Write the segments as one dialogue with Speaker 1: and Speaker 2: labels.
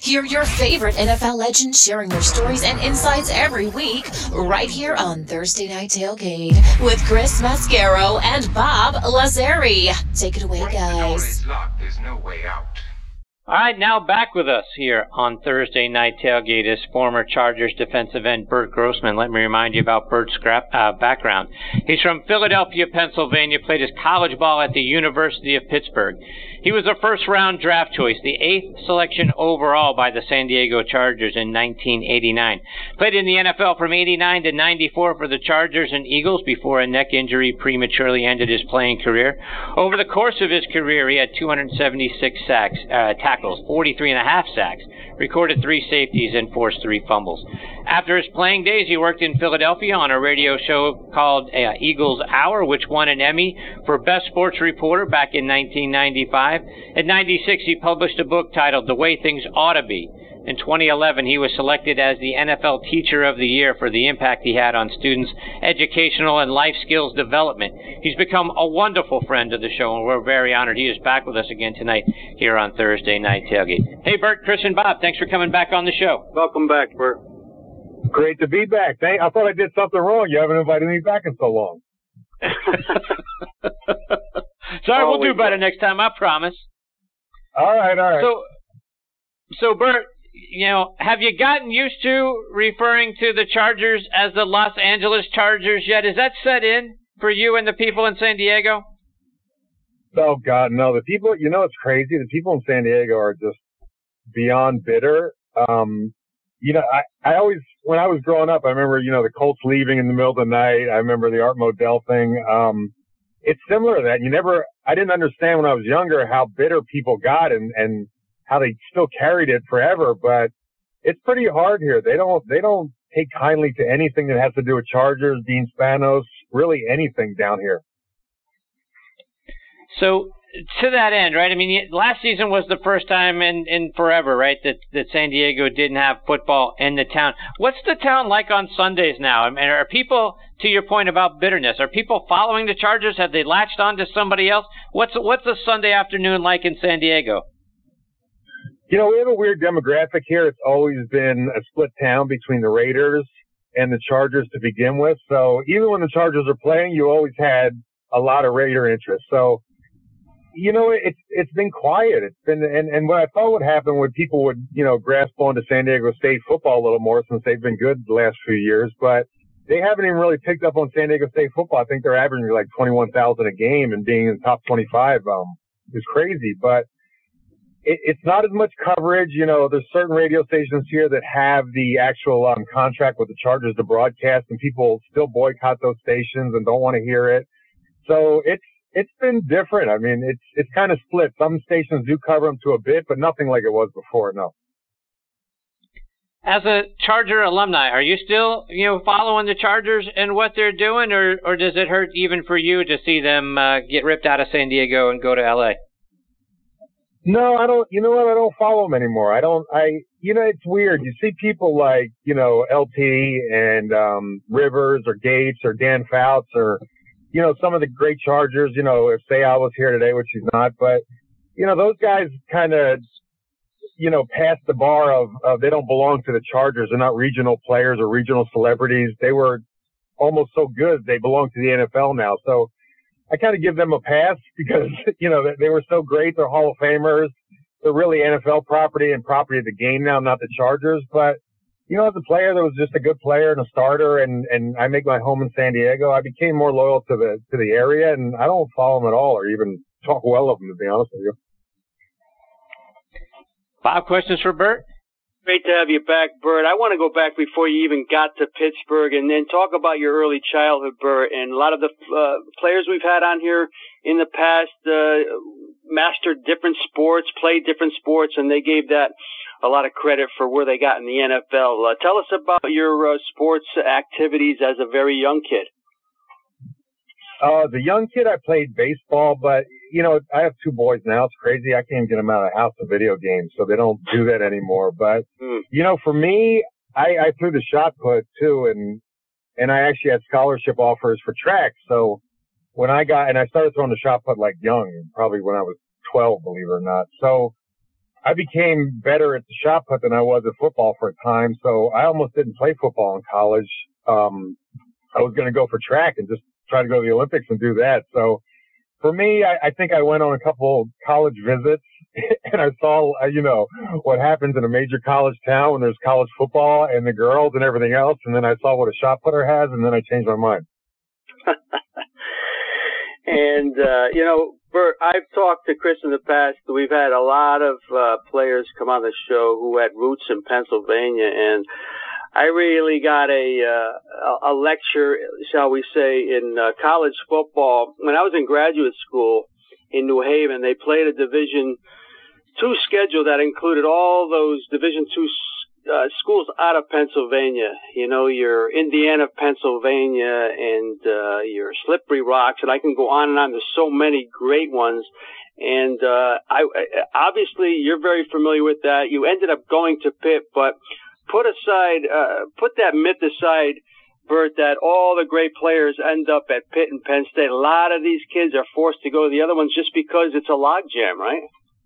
Speaker 1: Hear your favorite NFL legends sharing their stories and insights every week right here on Thursday Night Tailgate with Chris Mascaro and Bob Lazari. Take it away, guys.
Speaker 2: There's no way out.
Speaker 3: All right, now back with us here on Thursday Night Tailgate is former Chargers defensive end Bert Grossman. Let me remind you about Bert's background. He's from Philadelphia, Pennsylvania, played his college ball at the University of Pittsburgh. He was a first-round draft choice, the 8th selection overall by the San Diego Chargers in 1989. Played in the NFL from 89 to 94 for the Chargers and Eagles before a neck injury prematurely ended his playing career. Over the course of his career, he had 276 tackles, 43.5 sacks, recorded 3 safeties, and forced 3 fumbles. After his playing days, he worked in Philadelphia on a radio show called Eagles Hour, which won an Emmy for Best Sports Reporter back in 1995. In 96, he published a book titled The Way Things Ought to Be. In 2011, he was selected as the NFL Teacher of the Year for the impact he had on students' educational and life skills development. He's become a wonderful friend of the show, and we're very honored he is back with us again tonight here on Thursday Night Tailgate. Hey, Bert, Chris, and Bob, thanks for coming back on the show.
Speaker 4: Welcome back, Bert.
Speaker 5: Great to be back. I thought I did something wrong. You haven't invited me back in so long.
Speaker 3: Sorry, we'll do better next time, I promise.
Speaker 5: All right.
Speaker 3: So Bert, you know, have you gotten used to referring to the Chargers as the Los Angeles Chargers yet? Is that set in for you and the people in San Diego?
Speaker 5: Oh, God, no. The people, you know, it's crazy. The people in San Diego are just beyond bitter. You know, I always, when I was growing up, I remember, you know, the Colts leaving in the middle of the night. I remember the Art Modell thing. It's similar to that. I didn't understand when I was younger how bitter people got and how they still carried it forever, but it's pretty hard here. They don't take kindly to anything that has to do with Chargers, Dean Spanos, really anything down here.
Speaker 3: So to that end, right? I mean, last season was the first time in forever, right, that San Diego didn't have football in the town. What's the town like on Sundays now? I mean, are people, to your point about bitterness, are people following the Chargers? Have they latched on to somebody else? What's a Sunday afternoon like in San Diego?
Speaker 5: You know, we have a weird demographic here. It's always been a split town between the Raiders and the Chargers to begin with. So even when the Chargers are playing, you always had a lot of Raider interest. So, you know, it's been quiet. It's been, and what I thought would happen when people would, you know, grasp onto San Diego State football a little more since they've been good the last few years, but they haven't even really picked up on San Diego State football. I think they're averaging like 21,000 a game, and being in the top 25, is crazy, but it's not as much coverage. You know, there's certain radio stations here that have the actual contract with the Chargers to broadcast, and people still boycott those stations and don't want to hear it. So it's been different. I mean, it's kind of split. Some stations do cover them to a bit, but nothing like it was before, no.
Speaker 3: As a Charger alumni, are you still, you know, following the Chargers and what they're doing, or does it hurt even for you to see them get ripped out of San Diego and go to L.A.?
Speaker 5: No, I don't. You know what? I don't follow them anymore. You know, it's weird. You see people like, you know, LT and Rivers or Gates or Dan Fouts or, you know, some of the great Chargers. You know, if Sayal was here today, which he's not, but you know, those guys kind of, you know, passed the bar of they don't belong to the Chargers. They're not regional players or regional celebrities. They were almost so good they belong to the NFL now. So I kind of give them a pass because, you know, they were so great. They're Hall of Famers. They're really NFL property and property of the game now, not the Chargers. But, you know, as a player that was just a good player and a starter, and I make my home in San Diego, I became more loyal to the area, and I don't follow them at all or even talk well of them, to be honest with you.
Speaker 3: 5 questions for Bert.
Speaker 4: Great to have you back, Bert. I want to go back before you even got to Pittsburgh and then talk about your early childhood, Bert. And a lot of the players we've had on here in the past mastered different sports, played different sports, and they gave that a lot of credit for where they got in the NFL. Tell us about your sports activities as a very young kid.
Speaker 5: As a young kid, I played baseball, but, you know, I have 2 boys now. It's crazy. I can't get them out of the house to video games, so they don't do that anymore. But, you know, for me, I threw the shot put, too, and I actually had scholarship offers for track. So when I started throwing the shot put like young, probably when I was 12, believe it or not. So I became better at the shot put than I was at football for a time. So I almost didn't play football in college. I was going to go for track and just try to go to the Olympics and do that. So for me, I think I went on a couple college visits and I saw, what happens in a major college town when there's college football and the girls and everything else. And then I saw what a shot putter has, and then I changed my mind.
Speaker 4: And, Bert, I've talked to Chris in the past. We've had a lot of players come on the show who had roots in Pennsylvania, and I really got a lecture, shall we say, in college football. When I was in graduate school in New Haven, they played a Division II schedule that included all those Division II schools out of Pennsylvania. Your Indiana, Pennsylvania, and your Slippery Rocks, and I can go on and on. There's so many great ones. And I obviously you're very familiar with that. You ended up going to Pitt, but put that myth aside, Bert, that all the great players end up at Pitt and Penn State. A lot of these kids are forced to go to the other ones just because it's a logjam, right?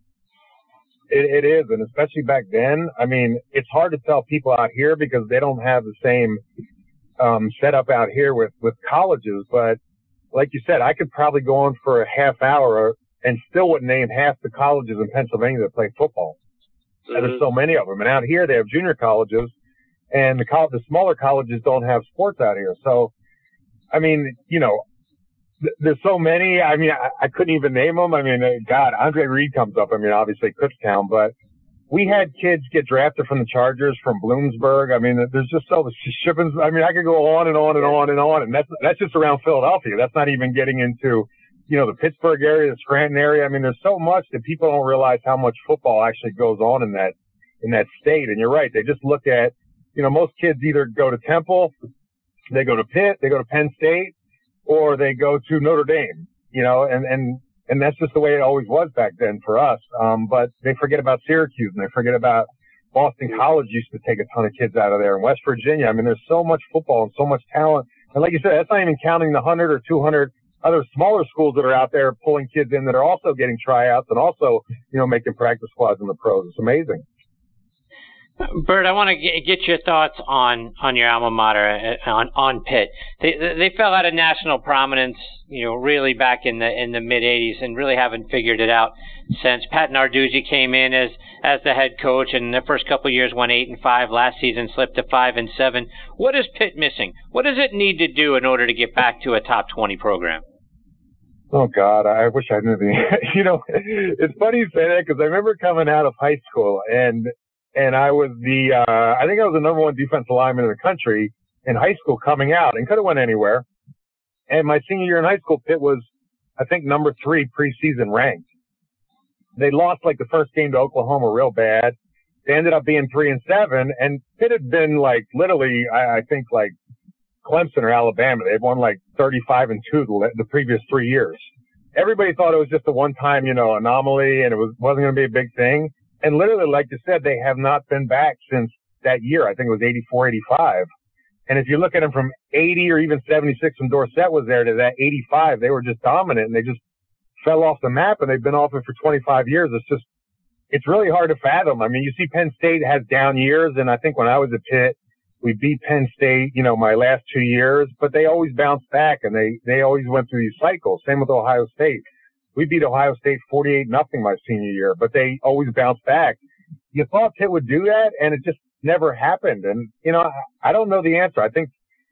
Speaker 5: It is, and especially back then. I mean, it's hard to tell people out here because they don't have the same setup out here with colleges. But like you said, I could probably go on for a half hour and still wouldn't name half the colleges in Pennsylvania that play football. Mm-hmm. There's so many of them. And out here they have junior colleges, and the smaller colleges don't have sports out here. So, I mean, there's so many. I mean, I couldn't even name them. I mean, God, Andre Reed comes up. I mean, obviously Kutztown, but we had kids get drafted from the Chargers from Bloomsburg. I mean, there's just so much shipping. I mean, I could go on and on and on and on. And that's just around Philadelphia. That's not even getting into, the Pittsburgh area, the Scranton area. I mean, there's so much that people don't realize how much football actually goes on in that state. And you're right. They just look at, most kids either go to Temple, they go to Pitt, they go to Penn State, or they go to Notre Dame, and that's just the way it always was back then for us. But they forget about Syracuse, and they forget about Boston College used to take a ton of kids out of there, and West Virginia. I mean, there's so much football and so much talent. And like you said, that's not even counting the 100 or 200 other smaller schools that are out there pulling kids in that are also getting tryouts and also, making practice squads in the pros. It's amazing.
Speaker 3: Bert, I want to get your thoughts on your alma mater, on Pitt. They fell out of national prominence, really back in the mid '80s, and really haven't figured it out since. Pat Narduzzi came in as the head coach, and the first couple of years went 8-5. Last season slipped to 5-7. What is Pitt missing? What does it need to do in order to get back to a top 20 program?
Speaker 5: Oh God, I wish I knew it's funny you say that because I remember coming out of high school and I was I think I was the number one defensive lineman in the country in high school coming out, and could have went anywhere. And my senior year in high school, Pitt was, I think, number 3 preseason ranked. They lost like the first game to Oklahoma real bad. They ended up being 3-7, and Pitt had been like literally, I think like Clemson or Alabama. They'd won like 35-2 the previous 3 years. Everybody thought it was just a one-time, anomaly, and it wasn't going to be a big thing. And literally, like you said, they have not been back since that year. I think it was 84, 85. And if you look at them from 80 or even 76 when Dorsett was there to that 85, they were just dominant, and they just fell off the map, and they've been off it for 25 years. It's really hard to fathom. I mean, you see Penn State has down years, and I think when I was at Pitt, we beat Penn State, my last 2 years, but they always bounced back, and they always went through these cycles. Same with Ohio State. We beat Ohio State 48-0 my senior year, but they always bounced back. You thought Pitt would do that, and it just never happened. And, I don't know the answer. I think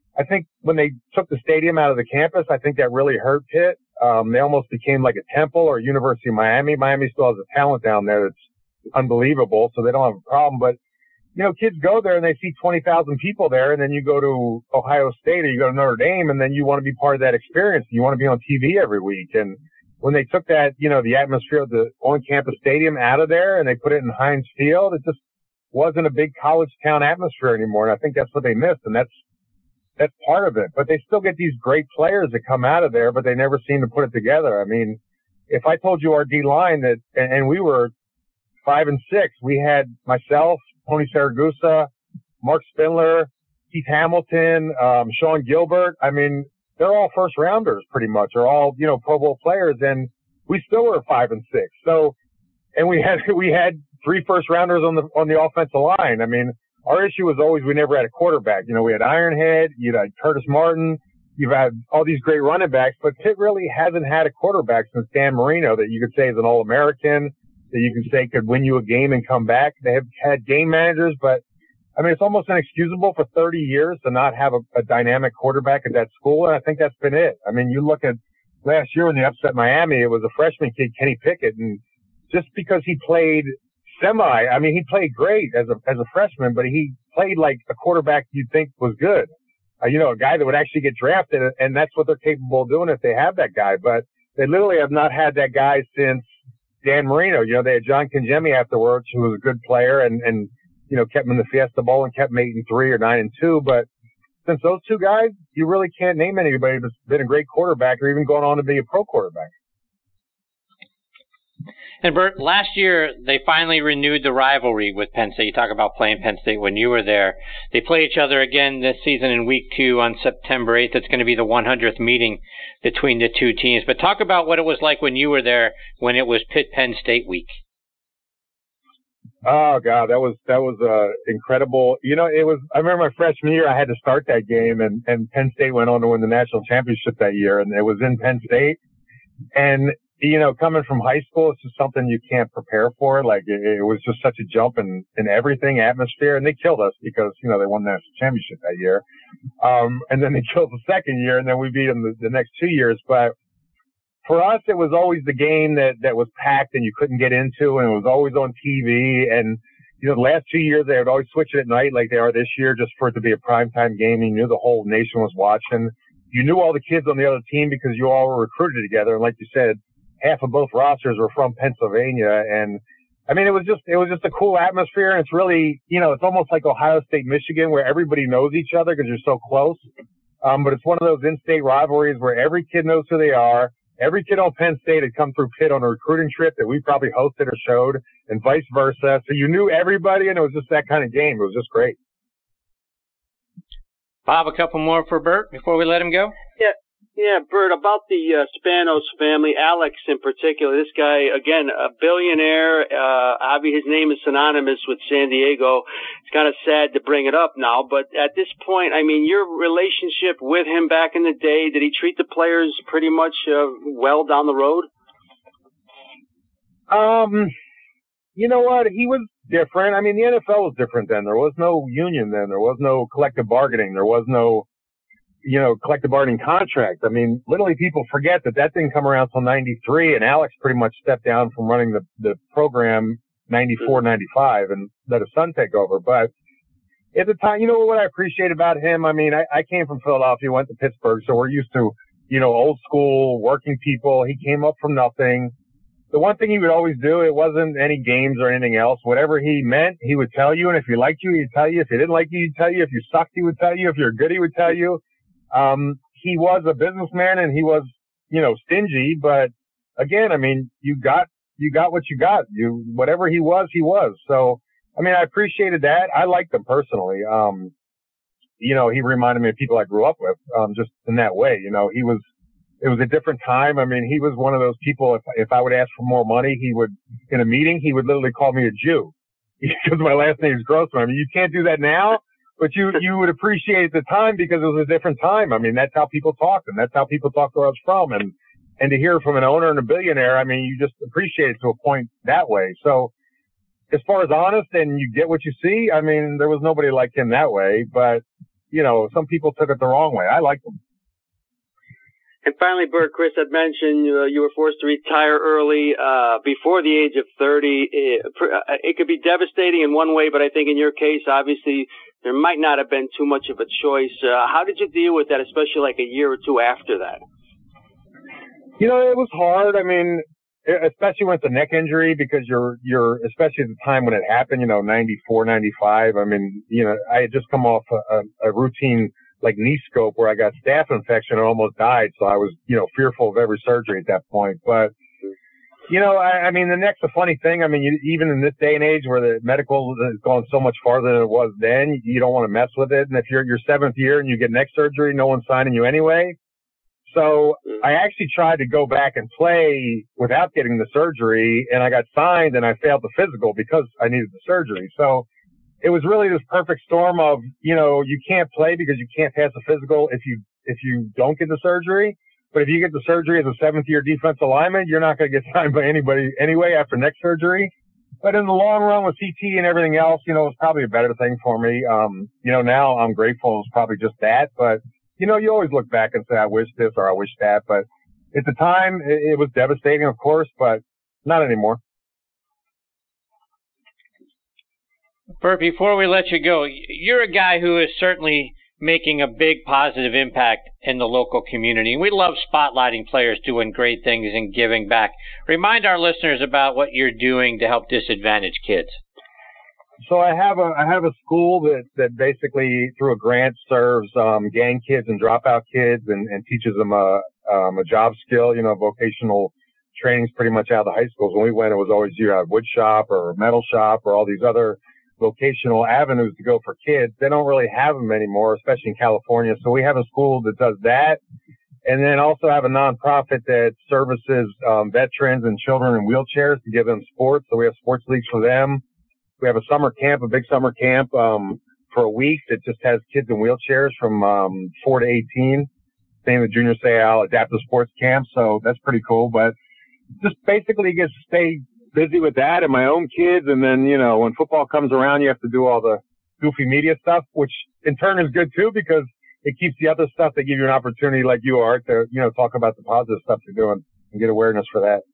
Speaker 5: when they took the stadium out of the campus, I think that really hurt Pitt. They almost became like a Temple or University of Miami. Miami still has a talent down there that's unbelievable, so they don't have a problem. But, kids go there and they see 20,000 people there, and then you go to Ohio State or you go to Notre Dame, and then you want to be part of that experience. You want to be on TV every week. And when they took that, the atmosphere of the on-campus stadium out of there and they put it in Heinz Field, it just wasn't a big college town atmosphere anymore. And I think that's what they missed, and that's part of it. But they still get these great players that come out of there, but they never seem to put it together. I mean, if I told you our D-line and we were 5-6, we had myself, Tony Saragusa, Mark Spindler, Keith Hamilton, Sean Gilbert. I mean, they're all first rounders pretty much, or all, Pro Bowl players, and we still were 5-6. So, and we had 3 first-rounders on the offensive line. I mean, our issue was always we never had a quarterback. You know, we had Ironhead, you had Curtis Martin, you've had all these great running backs, but Pitt really hasn't had a quarterback since Dan Marino that you could say is an All-American, that you can say could win you a game and come back. They have had game managers, but I mean, it's almost inexcusable for 30 years to not have a dynamic quarterback at that school, and I think that's been it. I mean, you look at last year when they upset Miami, it was a freshman kid, Kenny Pickett, and just because he played he played great as a freshman, but he played like a quarterback you'd think was good. You know, a guy that would actually get drafted, and that's what they're capable of doing if they have that guy. But they literally have not had that guy since Dan Marino. You know, they had John Kangemi afterwards, who was a good player and you know, kept him in the Fiesta Bowl and kept him 8-3 or 9-2. But since those two guys, you really can't name anybody that's been a great quarterback or even going on to be a pro quarterback.
Speaker 3: And Bert, last year they finally renewed the rivalry with Penn State. You talk about playing Penn State when you were there. They play each other again this season in week 2 on September 8th. It's going to be the 100th meeting between the two teams. But talk about what it was like when you were there when it was Pitt-Penn State week.
Speaker 5: Oh God, that was incredible. You know, I remember my freshman year, I had to start that game and Penn State went on to win the national championship that year, and it was in Penn State. And, you know, coming from high school, it's just something you can't prepare for. Like it was just such a jump in everything, atmosphere, and they killed us because, you know, they won the national championship that year. And then they killed the second year, and then we beat them the next 2 years. But for us, it was always the game that was packed and you couldn't get into, and it was always on TV. And, you know, the last 2 years, they would always switch it at night like they are this year, just for it to be a primetime game. You knew the whole nation was watching. You knew all the kids on the other team because you all were recruited together. And like you said, half of both rosters were from Pennsylvania. And I mean, it was just a cool atmosphere. And it's really, you know, it's almost like Ohio State, Michigan, where everybody knows each other because you're so close. But it's one of those in-state rivalries where every kid knows who they are. Every kid on Penn State had come through Pitt on a recruiting trip that we probably hosted or showed, and vice versa. So you knew everybody, and it was just that kind of game. It was just great.
Speaker 3: Bob, a couple more for Bert before we let him go?
Speaker 4: Yeah, Bert, about the Spanos family, Alex in particular, this guy, again, a billionaire. Obviously, his name is synonymous with San Diego. It's kind of sad to bring it up now, but at this point, I mean, your relationship with him back in the day, did he treat the players pretty much well down the road?
Speaker 5: You know what? He was different. I mean, the NFL was different then. There was no union then. There was no collective bargaining. There was no, you know, collective bargaining contract. I mean, literally people forget that didn't come around till 93, and Alex pretty much stepped down from running the program 94, 95 and let his son take over. But at the time, you know what I appreciate about him? I mean, I came from Philadelphia, went to Pittsburgh, so we're used to, you know, old school working people. He came up from nothing. The one thing he would always do, it wasn't any games or anything else. Whatever he meant, he would tell you. And if he liked you, he'd tell you. If he didn't like you, he'd tell you. If you sucked, he would tell you. If you're good, he would tell you. He was a businessman and he was, you know, stingy, but again, I mean, you got what you got. Whatever he was. So, I mean, I appreciated that. I liked him personally. You know, he reminded me of people I grew up with, just in that way. You know, it was a different time. I mean, he was one of those people, if I would ask for more money, in a meeting, he would literally call me a Jew because my last name is Grossman. I mean, you can't do that now. But you would appreciate the time because it was a different time. I mean, that's how people talked, and that's how people talked where I was from. And to hear from an owner and a billionaire, I mean, you just appreciate it to a point that way. So as far as honest and you get what you see, I mean, there was nobody like him that way. But, you know, some people took it the wrong way. I liked him.
Speaker 4: And finally, Bert, Chris had mentioned you were forced to retire early before the age of 30. It could be devastating in one way, but I think in your case, obviously, there might not have been too much of a choice. How did you deal with that, especially like a year or two after that?
Speaker 5: You know, it was hard. I mean, especially when it's a neck injury, because you're especially at the time when it happened, you know, 94, 95. I mean, you know, I had just come off a routine like knee scope where I got staph infection and almost died. So I was, you know, fearful of every surgery at that point. But, you know, I mean, the neck's a funny thing. I mean, even in this day and age where the medical has gone so much farther than it was then, you don't want to mess with it. And if you're your 7th year and you get neck surgery, no one's signing you anyway. So I actually tried to go back and play without getting the surgery, and I got signed and I failed the physical because I needed the surgery. So it was really this perfect storm of, you can't play because you can't pass the physical if you don't get the surgery. But if you get the surgery as a 7th-year defensive lineman, you're not going to get signed by anybody anyway after next surgery. But in the long run with CT and everything else, it was probably a better thing for me. Now I'm grateful it's probably just that. But, you always look back and say, I wish this or I wish that. But at the time, it was devastating, of course, but not anymore.
Speaker 3: Bert, before we let you go, you're a guy who is certainly making a big positive impact in the local community. We love spotlighting players doing great things and giving back. Remind our listeners about what you're doing to help disadvantaged kids.
Speaker 5: So I have a school that basically through a grant serves gang kids and dropout kids and teaches them a job skill, vocational trainings pretty much out of the high schools. When we went, it was always a wood shop or a metal shop or all these other vocational avenues to go for kids. They don't really have them anymore, especially in California. So we have a school that does that. And then also have a nonprofit that services veterans and children in wheelchairs to give them sports. So we have sports leagues for them. We have a summer camp, a big summer camp for a week that just has kids in wheelchairs from 4 to 18. Same with Junior Seau Adaptive Sports Camp. So that's pretty cool. But just basically get to stay busy with that and my own kids. And then, when football comes around, you have to do all the goofy media stuff, which in turn is good too, because it keeps the other stuff that give you an opportunity like you are to, talk about the positive stuff you're doing and get awareness for that.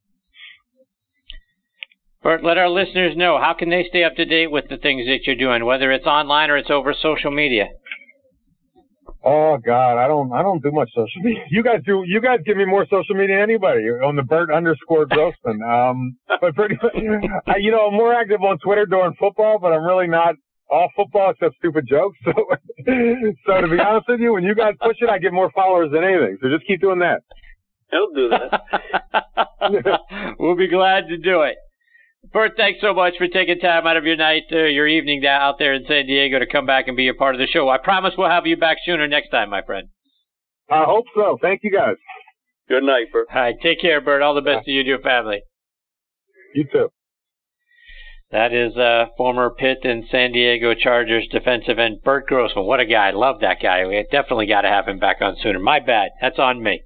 Speaker 3: Bert, let our listeners know, how can they stay up to date with the things that you're doing, whether it's online or it's over social media?
Speaker 5: Oh God, I don't do much social media. You guys do. You guys give me more social media than anybody on the Bert_Grossman. But pretty much, I'm more active on Twitter during football, but I'm really not all football except stupid jokes. So to be honest with you, when you guys push it, I get more followers than anything. So just keep doing that.
Speaker 4: He'll do that.
Speaker 3: We'll be glad to do it. Bert, thanks so much for taking time out of your night, your evening out there in San Diego to come back and be a part of the show. I promise we'll have you back sooner next time, my friend.
Speaker 5: I hope so. Thank you, guys.
Speaker 4: Good night, Bert.
Speaker 3: All right, take care, Bert. All the best to you and your family.
Speaker 5: You too.
Speaker 3: That is former Pitt and San Diego Chargers defensive end Bert Grossman. What a guy. Love that guy. We definitely got to have him back on sooner. My bad. That's on me.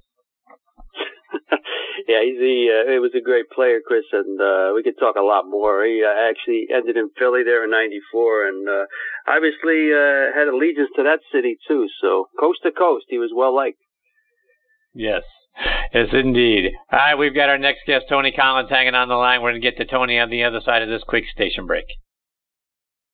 Speaker 4: Yeah, it was a great player, Chris, and we could talk a lot more. He actually ended in Philly there in '94, and obviously had allegiance to that city too. So coast to coast, he was well liked.
Speaker 3: Yes, indeed. All right, we've got our next guest, Tony Collins, hanging on the line. We're going to get to Tony on the other side of this quick station break.